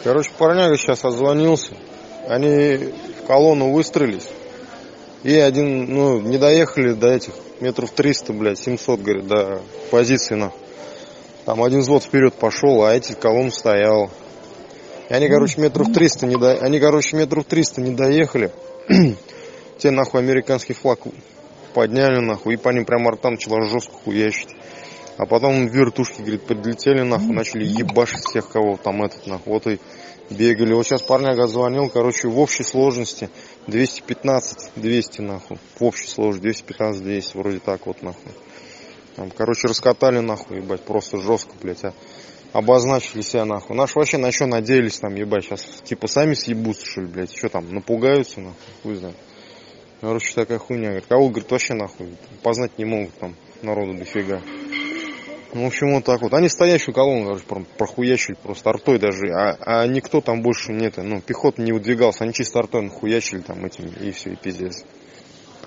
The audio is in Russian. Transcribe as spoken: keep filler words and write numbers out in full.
Короче, парняга сейчас отзвонился. Они в колонну выстроились. И один, ну, не доехали до этих метров триста, блядь, семьсот, говорит, до позиции, нахуй. Там один взвод вперед пошел, а эти колонна стояла. И они, короче, метров триста не до... Они, короче, метров триста не доехали. Те, нахуй, американский флаг подняли, нахуй, и по ним прям артам начала жестко хуячить. А потом вертушки, говорит, подлетели, нахуй, начали ебашить всех, кого там этот, нахуй, вот и бегали. Вот сейчас парняга звонил, короче, в общей сложности двести пятнадцать двести, нахуй, в общей сложности двести пятнадцать двести, вроде так вот, нахуй. Там, короче, раскатали, нахуй, ебать, просто жестко, блядь, а. Обозначили себя, нахуй. Наши вообще на что надеялись, там, ебать, сейчас, типа, сами съебутся, что ли, блядь, что там, напугаются, нахуй, хуй знает. Короче, такая хуйня, говорит, кого, говорит, вообще, нахуй, познать не могут, там, народу дофига. Ну, в общем, вот так вот. Они стоящую колонну, короче, прохуячили просто артой даже, а, а никто там больше нет, ну, пехота не выдвигался, они чисто артой нахуячили там этим, и все, и пиздец.